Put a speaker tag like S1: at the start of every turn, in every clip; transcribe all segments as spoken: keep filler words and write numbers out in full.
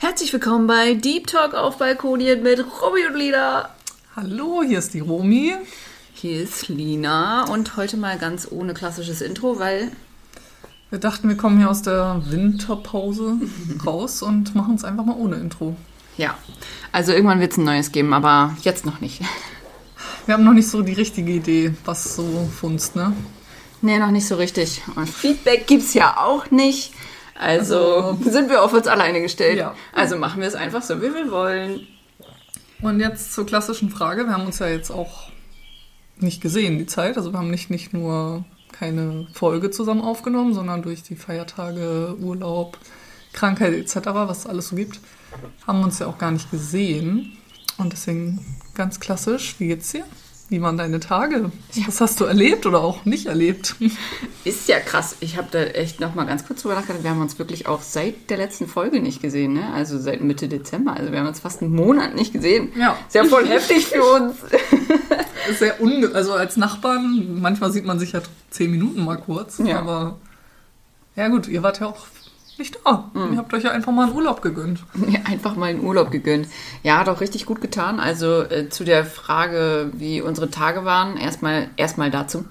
S1: Herzlich willkommen bei Deep Talk auf Balkonien mit Romy und Lina.
S2: Hallo, hier ist die Romy.
S1: Hier ist Lina und heute mal ganz ohne klassisches Intro, weil
S2: wir dachten, wir kommen hier aus der Winterpause raus und machen es einfach mal ohne Intro.
S1: Ja, also irgendwann wird es ein neues geben, aber jetzt noch nicht.
S2: Wir haben noch nicht so die richtige Idee, was so funzt, ne?
S1: Nee, noch nicht so richtig. Und Feedback gibt's ja auch nicht. Also, also sind wir auf uns alleine gestellt. Ja. Also machen wir es einfach so, wie wir wollen.
S2: Und jetzt zur klassischen Frage. Wir haben uns ja jetzt auch nicht gesehen, die Zeit. Also wir haben nicht, nicht nur keine Folge zusammen aufgenommen, sondern durch die Feiertage, Urlaub, Krankheit et cetera, was es alles so gibt, haben wir uns ja auch gar nicht gesehen. Und deswegen ganz klassisch, wie geht's dir? Wie waren deine Tage? Was hast du erlebt oder auch nicht erlebt?
S1: Ist ja krass. Ich habe da echt noch mal ganz kurz drüber nachgedacht. Wir haben uns wirklich auch seit der letzten Folge nicht gesehen, ne? Also seit Mitte Dezember. Also wir haben uns fast einen Monat nicht gesehen.
S2: Ja.
S1: Ist ja voll heftig für uns.
S2: Sehr unge- also als Nachbarn, manchmal sieht man sich ja zehn Minuten mal kurz.
S1: Ja.
S2: Aber ja gut, ihr wart ja auch nicht da. Mhm. Ihr habt euch ja einfach mal einen Urlaub gegönnt.
S1: Ja, einfach mal einen Urlaub gegönnt. Ja, hat auch richtig gut getan. Also äh, zu der Frage, wie unsere Tage waren, erstmal erstmal dazu.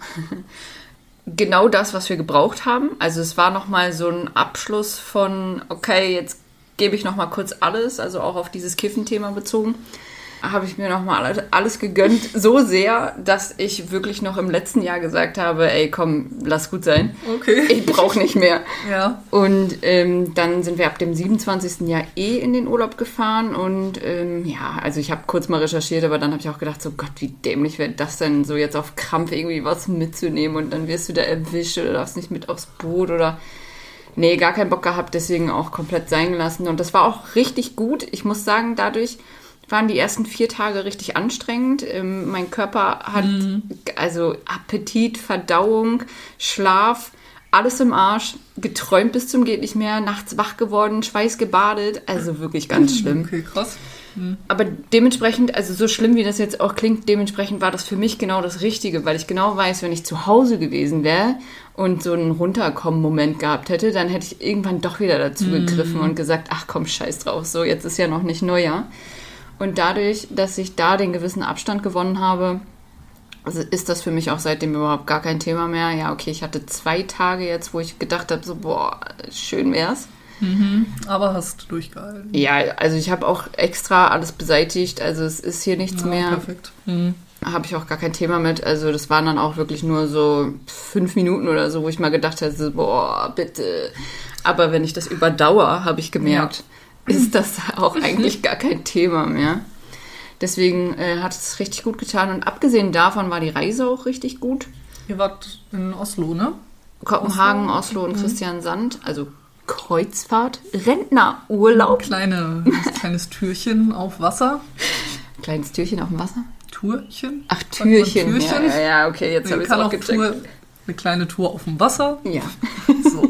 S1: Genau das, was wir gebraucht haben. Also es war nochmal so ein Abschluss von, okay, jetzt gebe ich nochmal kurz alles, also auch auf dieses Kiffen-Thema bezogen. Habe ich mir nochmal alles gegönnt, so sehr, dass ich wirklich noch im letzten Jahr gesagt habe, ey, komm, lass gut sein.
S2: Okay.
S1: Ich brauche nicht mehr.
S2: Ja.
S1: Und ähm, dann sind wir ab dem siebenundzwanzigsten Jahr eh in den Urlaub gefahren und ähm, ja, also ich habe kurz mal recherchiert, aber dann habe ich auch gedacht, so Gott, wie dämlich wäre das denn, so jetzt auf Krampf irgendwie was mitzunehmen und dann wirst du da erwischt oder darfst nicht mit aufs Boot oder... Nee, gar keinen Bock gehabt, deswegen auch komplett sein gelassen und das war auch richtig gut. Ich muss sagen, dadurch... waren die ersten vier Tage richtig anstrengend. Ähm, mein Körper hat mhm. also Appetit, Verdauung, Schlaf, alles im Arsch, geträumt bis zum geht nicht mehr, nachts wach geworden, Schweiß gebadet, also wirklich ganz schlimm.
S2: Okay, krass. Mhm.
S1: Aber dementsprechend, also so schlimm wie das jetzt auch klingt, dementsprechend war das für mich genau das Richtige, weil ich genau weiß, wenn ich zu Hause gewesen wäre und so einen Runterkommen-Moment gehabt hätte, dann hätte ich irgendwann doch wieder dazu mhm. gegriffen und gesagt, ach komm, scheiß drauf, so jetzt ist ja noch nicht Neujahr. Und dadurch, dass ich da den gewissen Abstand gewonnen habe, also ist das für mich auch seitdem überhaupt gar kein Thema mehr. Ja, okay, ich hatte zwei Tage jetzt, wo ich gedacht habe, so, boah, schön wär's.
S2: Mhm, aber hast durchgehalten.
S1: Ja, also ich habe auch extra alles beseitigt, also es ist hier nichts
S2: ja,
S1: mehr.
S2: Perfekt. Mhm.
S1: Habe ich auch gar kein Thema mit. Also das waren dann auch wirklich nur so fünf Minuten oder so, wo ich mal gedacht habe, so, boah, bitte. Aber wenn ich das überdauere, habe ich gemerkt, ja. ist das auch eigentlich gar kein Thema mehr. Deswegen äh, hat es richtig gut getan. Und abgesehen davon war die Reise auch richtig gut.
S2: Ihr wart in Oslo, ne?
S1: Kopenhagen, Oslo, Oslo und mhm. Christiansand. Also Kreuzfahrt, Rentnerurlaub.
S2: Kleine, ein kleines Türchen auf Wasser.
S1: Kleines Türchen auf dem Wasser?
S2: Türchen?
S1: Ach, Türchen.
S2: Türchen.
S1: Ja, ja, ja, okay, jetzt habe ich es auch gecheckt.
S2: Tour, eine kleine Tour auf dem Wasser.
S1: Ja.
S2: So.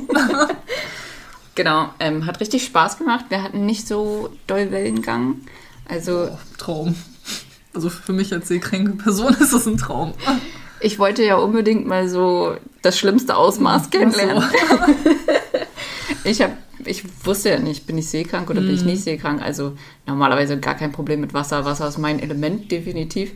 S1: Genau, ähm, hat richtig Spaß gemacht. Wir hatten nicht so doll Wellengang. Also
S2: oh, Traum. Also für mich als seekranke Person ist das ein Traum.
S1: Ich wollte ja unbedingt mal so das schlimmste Ausmaß kennenlernen. So. ich, hab, ich wusste ja nicht, bin ich seekrank oder mm. bin ich nicht seekrank. Also normalerweise gar kein Problem mit Wasser. Wasser ist mein Element, definitiv.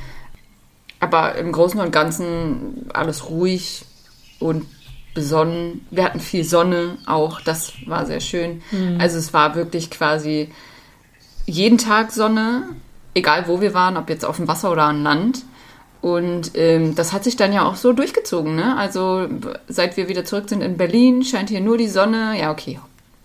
S1: Aber im Großen und Ganzen alles ruhig und besonnen. Wir hatten viel Sonne auch, das war sehr schön. Mhm. Also es war wirklich quasi jeden Tag Sonne, egal wo wir waren, ob jetzt auf dem Wasser oder an Land. Und ähm, das hat sich dann ja auch so durchgezogen, ne? Also seit wir wieder zurück sind in Berlin, scheint hier nur die Sonne. Ja, okay.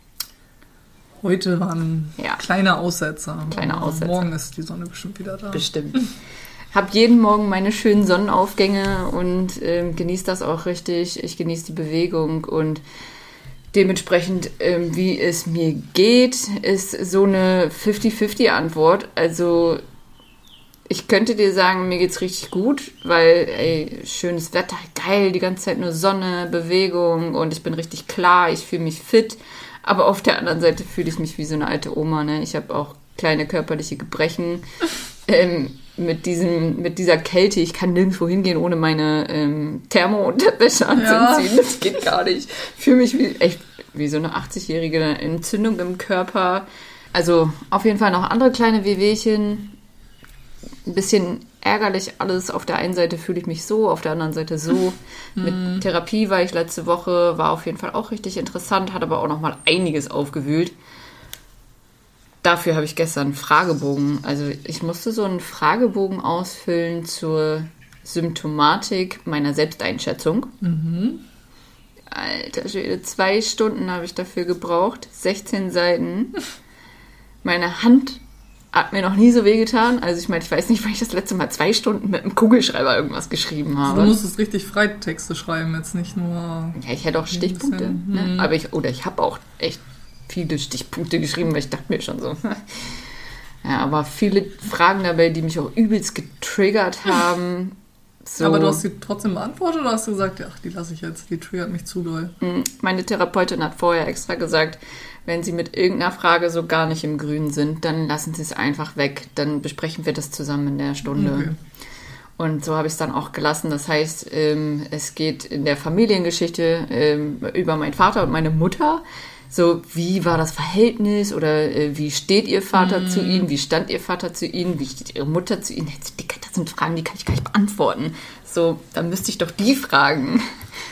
S2: Heute waren
S1: ja.
S2: kleine Aussetzer.
S1: Kleine Aussetzer.
S2: Morgen ist die Sonne bestimmt wieder da.
S1: Bestimmt. Habe jeden Morgen meine schönen Sonnenaufgänge und ähm, genieße das auch richtig. Ich genieße die Bewegung und dementsprechend, ähm, wie es mir geht, ist so eine fünfzig fünfzig Antwort. Also ich könnte dir sagen, mir geht's richtig gut, weil ey, schönes Wetter, geil, die ganze Zeit nur Sonne, Bewegung und ich bin richtig klar, ich fühle mich fit. Aber auf der anderen Seite fühle ich mich wie so eine alte Oma, ne? Ich habe auch kleine körperliche Gebrechen. ähm, mit diesem, mit dieser Kälte, ich kann nirgendwo hingehen, ohne meine ähm, Thermo-Unterwäsche anzuziehen. Ja. Das geht gar nicht. Ich fühle mich wie, echt wie so eine achtzigjährige Entzündung im Körper. Also auf jeden Fall noch andere kleine Wehwehchen. Ein bisschen ärgerlich alles. Auf der einen Seite fühle ich mich so, auf der anderen Seite so. Mit Therapie war ich letzte Woche, war auf jeden Fall auch richtig interessant, hat aber auch noch mal einiges aufgewühlt. Dafür habe ich gestern einen Fragebogen. Also ich musste so einen Fragebogen ausfüllen zur Symptomatik meiner Selbsteinschätzung.
S2: Mhm.
S1: Alter Schwede, zwei Stunden habe ich dafür gebraucht. sechzehn Seiten. Meine Hand hat mir noch nie so wehgetan. Also ich meine, ich weiß nicht, wann ich das letzte Mal zwei Stunden mit einem Kugelschreiber irgendwas geschrieben habe.
S2: Du musstest richtig Freitexte schreiben, jetzt nicht nur...
S1: Ja, ich hätte auch Stichpunkte.
S2: bisschen,
S1: Ne?
S2: hm.
S1: Aber ich, oder ich habe auch echt viele Stichpunkte geschrieben, weil ich dachte mir schon so. Ja, aber viele Fragen dabei, die mich auch übelst getriggert haben. So.
S2: Aber du hast sie trotzdem beantwortet oder hast du gesagt, ach, die lasse ich jetzt, die triggert mich zu doll?
S1: Meine Therapeutin hat vorher extra gesagt, wenn Sie mit irgendeiner Frage so gar nicht im Grün sind, dann lassen Sie es einfach weg. Dann besprechen wir das zusammen in der Stunde.
S2: Okay.
S1: Und so habe ich es dann auch gelassen. Das heißt, ähm, es geht in der Familiengeschichte ähm, über meinen Vater und meine Mutter. So, wie war das Verhältnis oder äh, wie steht Ihr Vater mm. zu Ihnen? Wie stand Ihr Vater zu Ihnen? Wie steht Ihre Mutter zu Ihnen? Das sind Fragen, die kann ich gar nicht beantworten. So, dann müsste ich doch die fragen.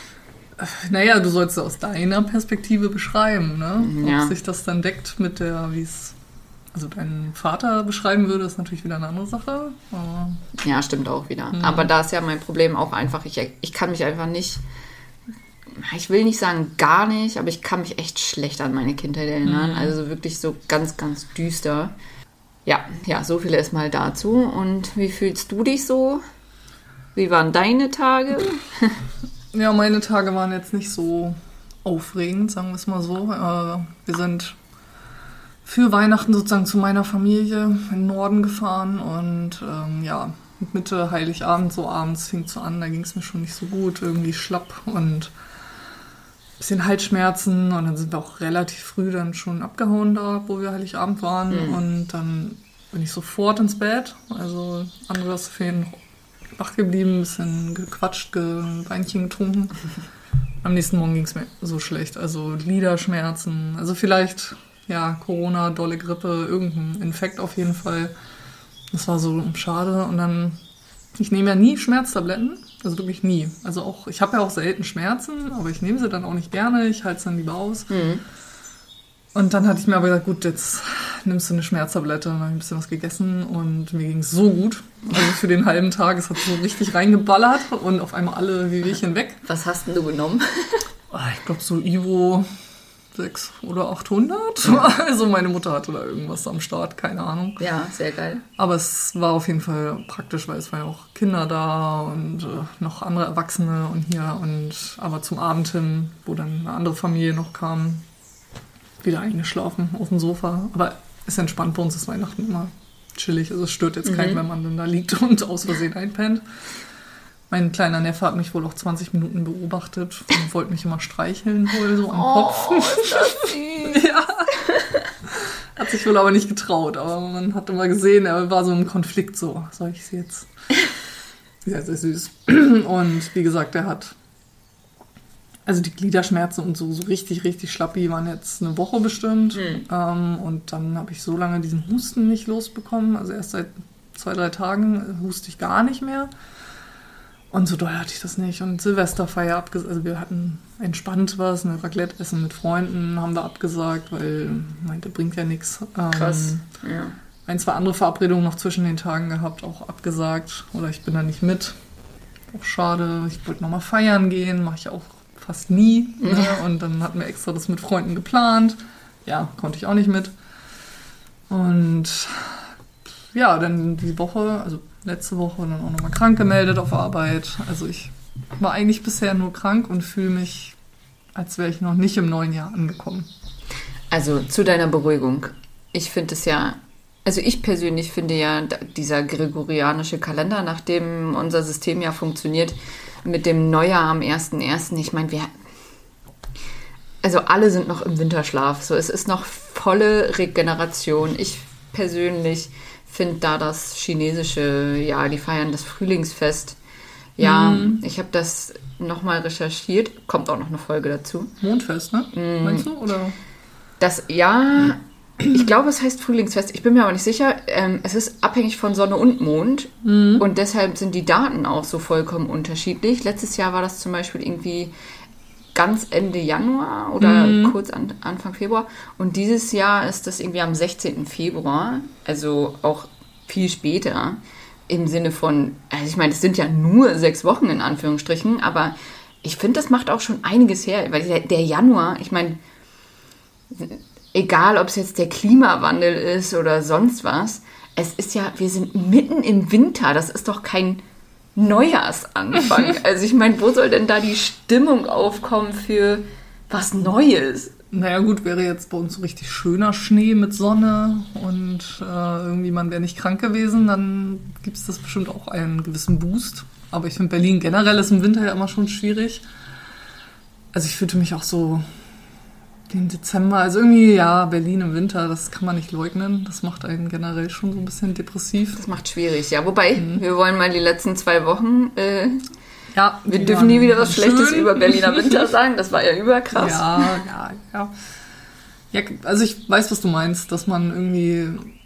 S2: Naja, du sollst es aus deiner Perspektive beschreiben, ne?
S1: Ja.
S2: Ob sich das dann deckt mit der, wie es also dein Vater beschreiben würde, ist natürlich wieder eine andere Sache. Aber
S1: ja, stimmt auch wieder.
S2: Mhm.
S1: Aber da ist ja mein Problem auch einfach, ich, ich kann mich einfach nicht, ich will nicht sagen gar nicht, aber ich kann mich echt schlecht an meine Kindheit erinnern. Mhm. Also wirklich so ganz, ganz düster. Ja, ja, so viel erstmal dazu. Und wie fühlst du dich so? Wie waren deine Tage?
S2: Ja, meine Tage waren jetzt nicht so aufregend, sagen wir es mal so. Wir sind für Weihnachten sozusagen zu meiner Familie in den Norden gefahren und ähm, ja, Mitte Heiligabend, so abends fing es so an, da ging es mir schon nicht so gut, irgendwie schlapp und ein bisschen Halsschmerzen und dann sind wir auch relativ früh dann schon abgehauen da, wo wir Heiligabend waren mhm. und dann bin ich sofort ins Bett, also Andreas fehlen wach geblieben, ein bisschen gequatscht, ge- Weinchen getrunken. Am nächsten Morgen ging es mir so schlecht. Also Gliederschmerzen, also vielleicht, ja, Corona, dolle Grippe, irgendein Infekt auf jeden Fall. Das war so schade. Und dann, ich nehme ja nie Schmerztabletten, also wirklich nie. Also auch, ich habe ja auch selten Schmerzen, aber ich nehme sie dann auch nicht gerne, ich halte es dann lieber aus. Mhm. Und dann hatte ich mir aber gesagt, gut, jetzt nimmst du eine Schmerztablette. Und dann habe ich ein bisschen was gegessen und mir ging es so gut. Also für den halben Tag, es hat so richtig reingeballert und auf einmal alle Wehwehchen weg.
S1: Was hast denn du genommen?
S2: Ich glaube so Ivo sechshundert oder achthundert. Also meine Mutter hatte da irgendwas am Start, keine Ahnung.
S1: Ja, sehr geil.
S2: Aber es war auf jeden Fall praktisch, weil es waren ja auch Kinder da und äh, noch andere Erwachsene und hier. Und aber zum Abend hin, wo dann eine andere Familie noch kam, wieder eingeschlafen auf dem Sofa. Aber ist entspannt, bei uns ist Weihnachten immer chillig. Also es stört jetzt keinen, mhm. wenn man dann da liegt und aus Versehen einpennt. Mein kleiner Neffe hat mich wohl auch zwanzig Minuten beobachtet und wollte mich immer streicheln wohl so am
S1: oh,
S2: Kopf.
S1: Ist das süß.
S2: Ja. Hat sich wohl aber nicht getraut. Aber man hat immer gesehen, er war so im Konflikt so. Soll ich sie jetzt? Sehr, sehr süß. Und wie gesagt, er hat also die Gliederschmerzen und so, so richtig, richtig schlappi waren jetzt eine Woche bestimmt. Mhm. Ähm, und dann habe ich so lange diesen Husten nicht losbekommen. Also erst seit zwei, drei Tagen huste ich gar nicht mehr. Und so doll hatte ich das nicht. Und Silvesterfeier abgesagt. Also wir hatten entspannt was, eine Raclette-Essen mit Freunden haben wir abgesagt, weil meinte, bringt ja nichts. Ähm,
S1: Krass, ja.
S2: Ein, zwei andere Verabredungen noch zwischen den Tagen gehabt, auch abgesagt. Oder ich bin da nicht mit. Auch schade. Ich wollte nochmal feiern gehen, mache ich auch fast nie. Ne? Ja. Und dann hatten wir extra das mit Freunden geplant. Ja, konnte ich auch nicht mit. Und ja, dann die Woche, also letzte Woche dann auch nochmal krank gemeldet auf Arbeit. Also ich war eigentlich bisher nur krank und fühle mich, als wäre ich noch nicht im neuen Jahr angekommen.
S1: Also zu deiner Beruhigung. Ich finde es ja, also ich persönlich finde ja, dieser gregorianische Kalender, nach dem unser System ja funktioniert, mit dem Neujahr am ersten ersten Ich meine, wir, also alle sind noch im Winterschlaf. So, es ist noch volle Regeneration. Ich persönlich finde da das chinesische, ja, die feiern das Frühlingsfest. Ja, mm. ich habe das nochmal recherchiert. Kommt auch noch eine Folge dazu.
S2: Mondfest, ne? Mm. Meinst du? Oder?
S1: Das, ja, Ich glaube, es heißt Frühlingsfest. Ich bin mir aber nicht sicher. Ähm, es ist abhängig von Sonne und Mond. Mhm. Und deshalb sind die Daten auch so vollkommen unterschiedlich. Letztes Jahr war das zum Beispiel irgendwie ganz Ende Januar oder mhm. kurz an, Anfang Februar. Und dieses Jahr ist das irgendwie am sechzehnten Februar. Also auch viel später. Im Sinne von, also ich meine, es sind ja nur sechs Wochen in Anführungsstrichen. Aber ich finde, das macht auch schon einiges her. Weil der, der Januar, ich meine... Egal, ob es jetzt der Klimawandel ist oder sonst was, es ist ja, wir sind mitten im Winter, das ist doch kein Neujahrsanfang. Also ich meine, wo soll denn da die Stimmung aufkommen für was Neues?
S2: Naja gut, wäre jetzt bei uns so richtig schöner Schnee mit Sonne und äh, irgendwie man wäre nicht krank gewesen, dann gibt es das bestimmt auch einen gewissen Boost. Aber ich finde, Berlin generell ist im Winter ja immer schon schwierig. Also ich fühlte mich auch so... Den Dezember, also irgendwie, ja, Berlin im Winter, das kann man nicht leugnen. Das macht einen generell schon so ein bisschen depressiv.
S1: Das macht schwierig, ja. Wobei, mhm. wir wollen mal die letzten zwei Wochen, äh,
S2: ja,
S1: wir dürfen nie wieder was schön. Schlechtes über Berliner Winter sagen. Das war ja überkrass.
S2: Ja, ja, ja. Ja, also ich weiß, was du meinst, dass man irgendwie,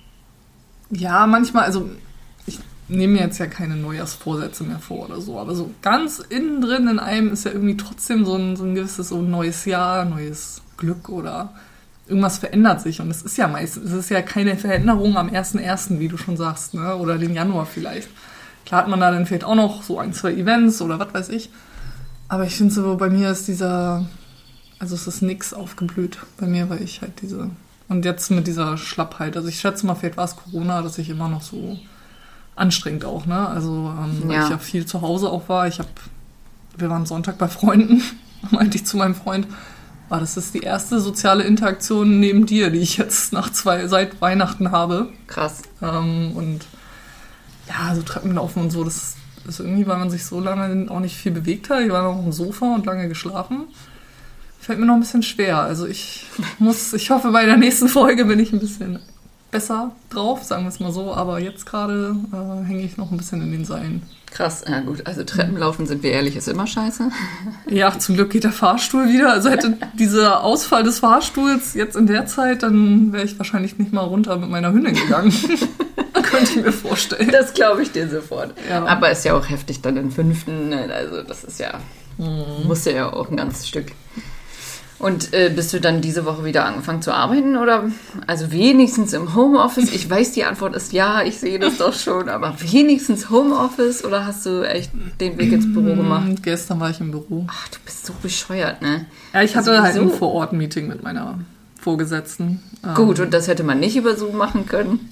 S2: ja, manchmal, also ich nehme mir jetzt ja keine Neujahrsvorsätze mehr vor oder so, aber so ganz innen drin in einem ist ja irgendwie trotzdem so ein, so ein gewisses so ein neues Jahr, neues Glück oder irgendwas verändert sich. Und es ist ja meistens, es ist ja keine Veränderung am ersten ersten, wie du schon sagst, ne? Oder den Januar vielleicht. Klar hat man da dann vielleicht auch noch so ein, zwei Events oder was weiß ich. Aber ich finde so, bei mir ist dieser, also es ist nix aufgeblüht bei mir, weil ich halt diese, und jetzt mit dieser Schlappheit, also ich schätze mal, vielleicht war es Corona, dass ich immer noch so anstrengend auch, ne? Also, ähm, weil
S1: ja.
S2: ich ja viel zu Hause auch war. Ich habe, wir waren Sonntag bei Freunden, meinte ich zu meinem Freund, ah, das ist die erste soziale Interaktion neben dir, die ich jetzt nach zwei, seit Weihnachten habe.
S1: Krass.
S2: Ähm, und ja, so Treppenlaufen und so, das ist irgendwie, weil man sich so lange auch nicht viel bewegt hat. Ich war noch auf dem Sofa und lange geschlafen. Fällt mir noch ein bisschen schwer. Also ich muss, ich hoffe, bei der nächsten Folge bin ich ein bisschen besser drauf, sagen wir es mal so. Aber jetzt gerade äh, hänge ich noch ein bisschen in den Seilen.
S1: Krass, ja gut. Also Treppenlaufen, sind wir ehrlich, ist immer scheiße.
S2: Ja, zum Glück geht der Fahrstuhl wieder. Also hätte dieser Ausfall des Fahrstuhls jetzt in der Zeit, dann wäre ich wahrscheinlich nicht mal runter mit meiner Hündin gegangen. Könnte ich mir vorstellen.
S1: Das glaube ich dir sofort.
S2: Ja.
S1: Aber ist ja auch heftig dann im fünften. Also das ist ja, mhm. musste ja auch ein ganzes Stück. Und äh, bist du dann diese Woche wieder angefangen zu arbeiten oder also wenigstens im Homeoffice? Ich weiß, die Antwort ist ja, ich sehe das doch schon, aber wenigstens Homeoffice oder hast du echt den Weg ins Büro gemacht?
S2: Gestern war ich im Büro.
S1: Ach, du bist so bescheuert, ne?
S2: Ja, ich hatte
S1: also,
S2: halt ein Vor-Ort-Meeting mit meiner Vorgesetzten.
S1: Gut, und das hätte man nicht über Zoom machen können?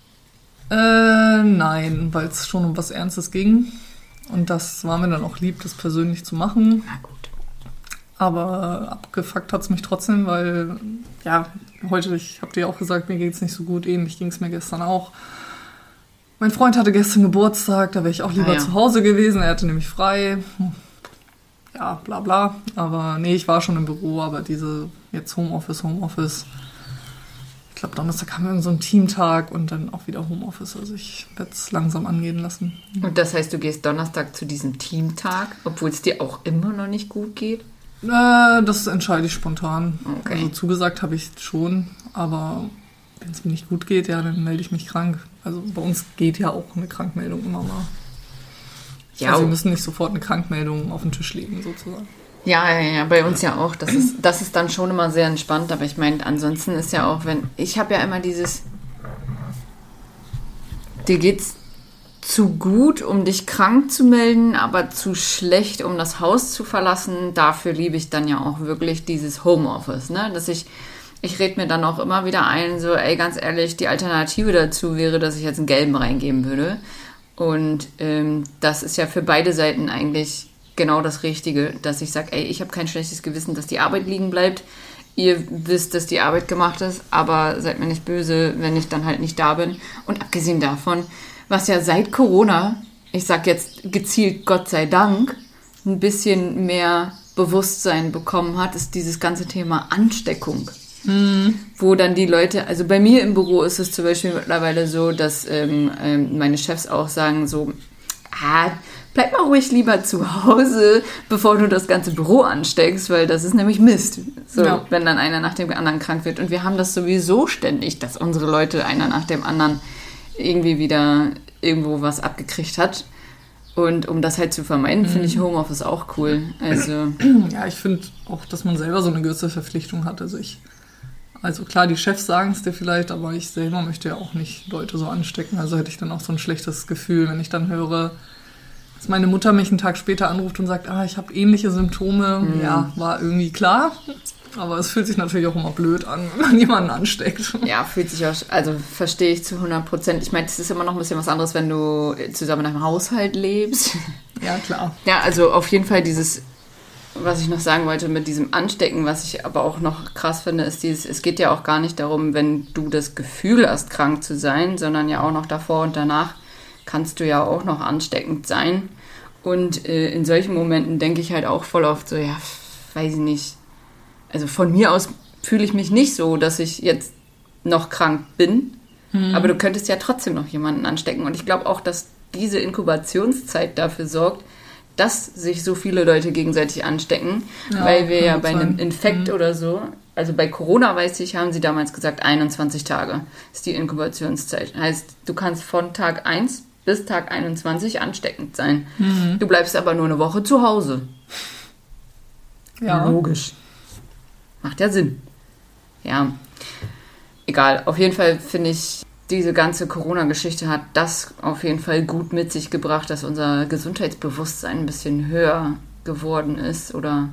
S2: Äh, nein, weil es schon um was Ernstes ging. Und das war mir dann auch lieb, das persönlich zu machen.
S1: Na gut.
S2: Aber abgefuckt hat es mich trotzdem, weil, ja, heute, ich habe dir auch gesagt, mir geht es nicht so gut. Ähnlich ging es mir gestern auch. Mein Freund hatte gestern Geburtstag, da wäre ich auch lieber ah, ja. zu Hause gewesen. Er hatte nämlich frei. Ja, bla bla. Aber nee, ich war schon im Büro, aber diese jetzt Homeoffice, Homeoffice. Ich glaube, Donnerstag haben wir so einen Teamtag und dann auch wieder Homeoffice. Also ich werde es langsam angehen lassen.
S1: Und das heißt, du gehst Donnerstag zu diesem Teamtag, obwohl es dir auch immer noch nicht gut geht?
S2: Äh, das entscheide ich spontan.
S1: Okay.
S2: Also zugesagt habe ich schon, aber wenn es mir nicht gut geht, ja, dann melde ich mich krank. Also bei uns geht ja auch eine Krankmeldung immer mal. Ja, also wir müssen nicht sofort eine Krankmeldung auf den Tisch legen, sozusagen.
S1: Ja, ja, ja, bei uns ja auch. Das ist, das ist dann schon immer sehr entspannt, aber ich meine, ansonsten ist ja auch, wenn, ich habe ja immer dieses, dir geht's zu gut, um dich krank zu melden, aber zu schlecht, um das Haus zu verlassen. Dafür liebe ich dann ja auch wirklich dieses Homeoffice, ne? Dass ich, ich rede mir dann auch immer wieder ein, so, ey, ganz ehrlich, die Alternative dazu wäre, dass ich jetzt einen gelben reingeben würde. Und ähm, das ist ja für beide Seiten eigentlich genau das Richtige, dass ich sage, ey, ich habe kein schlechtes Gewissen, dass die Arbeit liegen bleibt. Ihr wisst, dass die Arbeit gemacht ist, aber seid mir nicht böse, wenn ich dann halt nicht da bin. Und abgesehen davon, was ja seit Corona, ich sag jetzt gezielt Gott sei Dank, ein bisschen mehr Bewusstsein bekommen hat, ist dieses ganze Thema Ansteckung. Mhm. Wo dann die Leute, also bei mir im Büro ist es zum Beispiel mittlerweile so, dass ähm, ähm, meine Chefs auch sagen so, ah, bleib mal ruhig lieber zu Hause, bevor du das ganze Büro ansteckst, weil das ist nämlich Mist, so, ja. wenn dann einer nach dem anderen krank wird. Und wir haben das sowieso ständig, dass unsere Leute einer nach dem anderen irgendwie wieder irgendwo was abgekriegt hat. Und um das halt zu vermeiden, mhm. finde ich Homeoffice auch cool. Also
S2: ja, ich finde auch, dass man selber so eine gewisse Verpflichtung hat. Also ich, also klar, die Chefs sagen es dir vielleicht, aber ich selber möchte ja auch nicht Leute so anstecken. Also hätte ich dann auch so ein schlechtes Gefühl, wenn ich dann höre, dass meine Mutter mich einen Tag später anruft und sagt, ah, ich habe ähnliche Symptome. Mhm. Ja, war irgendwie klar. Aber es fühlt sich natürlich auch immer blöd an, wenn man jemanden ansteckt.
S1: Ja, fühlt sich auch, also verstehe ich zu hundert Prozent. Ich meine, es ist immer noch ein bisschen was anderes, wenn du zusammen in einem Haushalt lebst.
S2: Ja, klar.
S1: Ja, also auf jeden Fall dieses, was ich noch sagen wollte mit diesem Anstecken, was ich aber auch noch krass finde, ist dieses, es geht ja auch gar nicht darum, wenn du das Gefühl hast, krank zu sein, sondern ja auch noch davor und danach kannst du ja auch noch ansteckend sein. Und äh, in solchen Momenten denke ich halt auch voll oft so, ja, weiß ich nicht. Also von mir aus fühle ich mich nicht so, dass ich jetzt noch krank bin. Mhm. Aber du könntest ja trotzdem noch jemanden anstecken. Und ich glaube auch, dass diese Inkubationszeit dafür sorgt, dass sich so viele Leute gegenseitig anstecken. Ja, weil wir ja bei einem Infekt mhm. oder so, also bei Corona, weiß ich, haben sie damals gesagt, einundzwanzig Tage ist die Inkubationszeit. Heißt, du kannst von Tag eins bis Tag einundzwanzig ansteckend sein. Mhm. Du bleibst aber nur eine Woche zu Hause.
S2: Ja.
S1: Logisch. Macht ja Sinn. Ja, egal. Auf jeden Fall finde ich, diese ganze Corona-Geschichte hat das auf jeden Fall gut mit sich gebracht, dass unser Gesundheitsbewusstsein ein bisschen höher geworden ist oder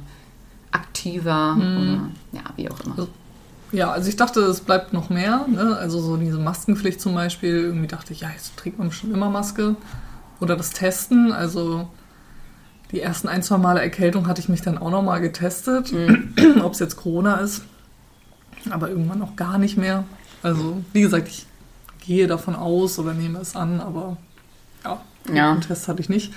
S1: aktiver mhm. oder ja, wie auch immer.
S2: Ja, also ich dachte, es bleibt noch mehr. Ne? Also so diese Maskenpflicht zum Beispiel. Irgendwie dachte ich, ja, jetzt trägt man schon immer Maske. Oder das Testen, also die ersten ein, zwei Male Erkältung hatte ich mich dann auch nochmal getestet, mhm. ob es jetzt Corona ist. Aber irgendwann auch gar nicht mehr. Also, wie gesagt, ich gehe davon aus oder nehme es an, aber ja,
S1: ja.
S2: einen Test hatte ich nicht.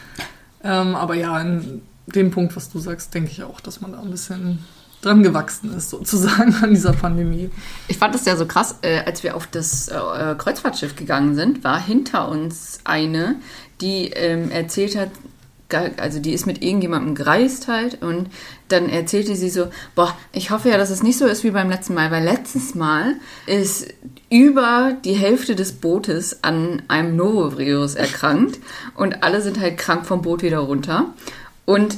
S2: Ähm, aber ja, in dem Punkt, was du sagst, denke ich auch, dass man da ein bisschen dran gewachsen ist, sozusagen, an dieser Pandemie.
S1: Ich fand es ja so krass, äh, als wir auf das äh, Kreuzfahrtschiff gegangen sind, war hinter uns eine, die ähm, erzählt hat, also die ist mit irgendjemandem gereist halt und dann erzählte sie so, boah, ich hoffe ja, dass es nicht so ist wie beim letzten Mal, weil letztes Mal ist über die Hälfte des Bootes an einem Norovirus erkrankt und alle sind halt krank vom Boot wieder runter. Und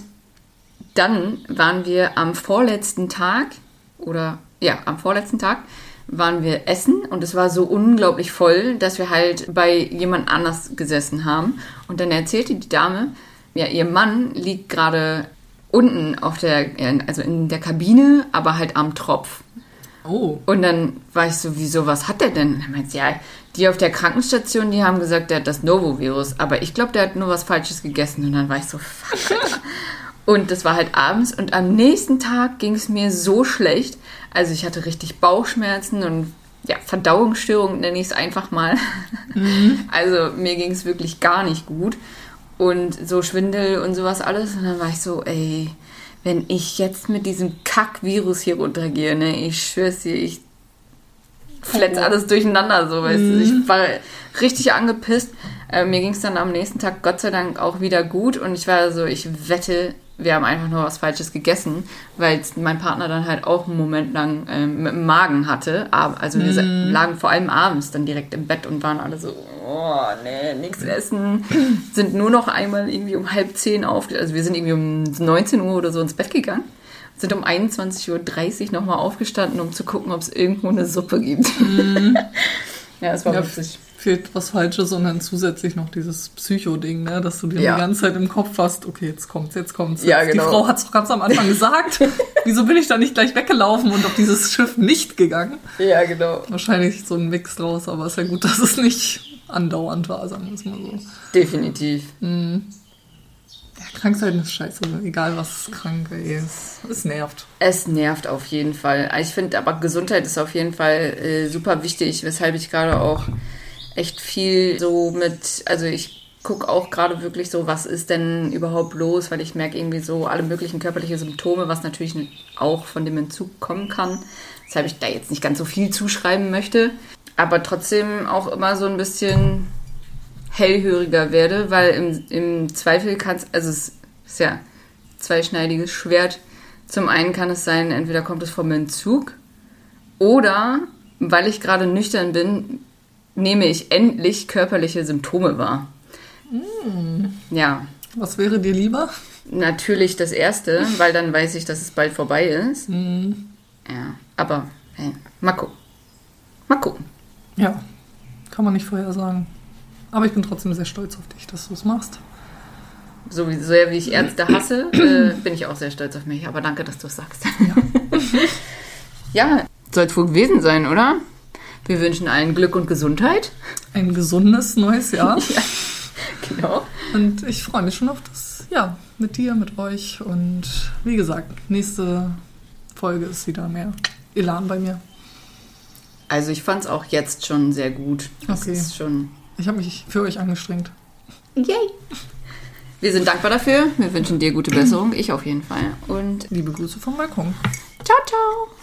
S1: dann waren wir am vorletzten Tag, oder ja, am vorletzten Tag waren wir essen und es war so unglaublich voll, dass wir halt bei jemand anders gesessen haben. Und dann erzählte die Dame, ja, ihr Mann liegt gerade unten auf der, also in der Kabine, aber halt am Tropf.
S2: Oh.
S1: Und dann war ich so, wieso, was hat der denn? Und dann meinte sie, ja, die auf der Krankenstation, die haben gesagt, der hat das Novovirus. Aber ich glaube, der hat nur was Falsches gegessen. Und dann war ich so, fuck. Und das war halt abends. Und am nächsten Tag ging es mir so schlecht. Also ich hatte richtig Bauchschmerzen und ja, Verdauungsstörung nenne ich es einfach mal. Mhm. Also mir ging es wirklich gar nicht gut. Und so Schwindel und sowas alles. Und dann war ich so, ey, wenn ich jetzt mit diesem Kack-Virus hier runtergehe, ne, ich schwör's dir, ich fletz alles durcheinander, so, weißt du. Ich war richtig angepisst. Äh, mir ging es dann am nächsten Tag Gott sei Dank auch wieder gut. Und ich war so, ich wette, wir haben einfach nur was Falsches gegessen, weil mein Partner dann halt auch einen Moment lang ähm, mit dem Magen hatte. Also wir mm. lagen vor allem abends dann direkt im Bett und waren alle so, oh, nee, nichts essen. Sind nur noch einmal irgendwie um halb zehn auf, also wir sind irgendwie um neunzehn Uhr oder so ins Bett gegangen. Sind um einundzwanzig Uhr dreißig nochmal aufgestanden, um zu gucken, ob es irgendwo eine Suppe gibt. Mm. Ja, es war ja, witzig.
S2: Fehlt was Falsches und dann zusätzlich noch dieses Psycho-Ding, ne? Dass du dir ja. die ganze Zeit im Kopf hast, okay, jetzt kommt's, jetzt kommt's.
S1: Ja, genau.
S2: Die Frau hat's doch ganz am Anfang gesagt. Wieso bin ich da nicht gleich weggelaufen und auf dieses Schiff nicht gegangen?
S1: Ja, genau.
S2: Wahrscheinlich so ein Mix draus, aber ist ja gut, dass es nicht andauernd war, sagen wir es mal so.
S1: Definitiv.
S2: Mhm. Ja, Krankheit ist scheiße, egal was krank ist. Es nervt.
S1: Es nervt auf jeden Fall. Ich finde aber Gesundheit ist auf jeden Fall äh, super wichtig, weshalb ich gerade auch echt viel so mit, also ich gucke auch gerade wirklich so, was ist denn überhaupt los, weil ich merke irgendwie so alle möglichen körperliche Symptome, was natürlich auch von dem Entzug kommen kann, weshalb ich da jetzt nicht ganz so viel zuschreiben möchte, aber trotzdem auch immer so ein bisschen hellhöriger werde, weil im, im Zweifel kann es, also es ist ja zweischneidiges Schwert. Zum einen kann es sein, entweder kommt es vom Entzug oder, weil ich gerade nüchtern bin, nehme ich endlich körperliche Symptome wahr.
S2: Mm.
S1: Ja.
S2: Was wäre dir lieber?
S1: Natürlich das Erste, weil dann weiß ich, dass es bald vorbei ist.
S2: Mm.
S1: Ja, aber hey, mal gucken. Mal gucken.
S2: Ja, kann man nicht vorher sagen. Aber ich bin trotzdem sehr stolz auf dich, dass du es machst.
S1: So wie, sehr wie ich Ärzte hasse, äh, bin ich auch sehr stolz auf mich. Aber danke, dass du es sagst.
S2: Ja.
S1: Ja, soll es wohl gewesen sein, oder? Wir wünschen allen Glück und Gesundheit.
S2: Ein gesundes neues Jahr.
S1: Ja, genau.
S2: Und ich freue mich schon auf das Jahr mit dir, mit euch. Und wie gesagt, nächste Folge ist wieder mehr Elan bei mir.
S1: Also ich fand es auch jetzt schon sehr gut. Das
S2: Okay.
S1: ist schon...
S2: Ich habe mich für euch angestrengt.
S1: Yay! Wir sind dankbar dafür. Wir wünschen dir gute Besserung. Ich auf jeden Fall. Und
S2: Liebe Grüße vom Balkon.
S1: ciao, ciao!